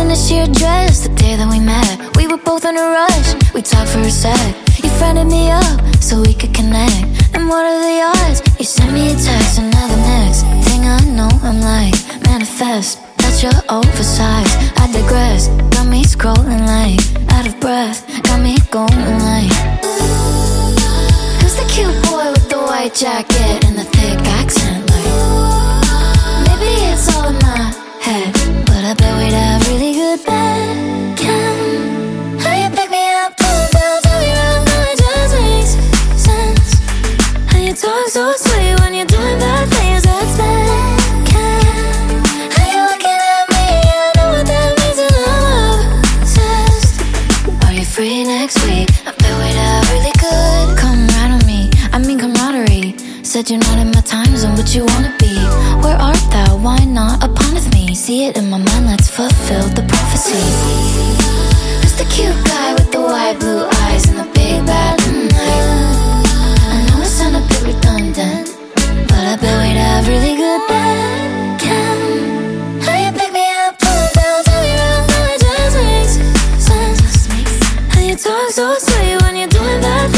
in a sheer dress the day that we met. We were both in a rush, we talked for a sec. You friended me up so we could connect. And what are the odds? You sent me a text, and now the next thing I know, I'm like, manifest. That you're oversized, I digress. Got me scrolling like, out of breath. Got me going like, who's the cute boy with the white jacket and the thick accent? Like, maybe it's all in my head, but I bet we'd have really good back. How you pick me up, pull me down, tell me around, now it just makes sense. How you talk so sweet when you're doing bad things, that's bad. How you looking at me, I know what that means, and I'm obsessed. Are you free next week? I bet we'd have really good. Come right on me, I mean camaraderie. Said you're not in my time zone, but you wanna be. Where art thou? Why not upon me? See it in my mind, let's fulfill the prophecy. Who's the cute guy with the white blue eyes and the big bad night? I know it sound a bit redundant, but I bet we'd have really good back. How you pick me up, pull me down, tell me around, now it just makes sense. How you talk so sweet when you're doing that.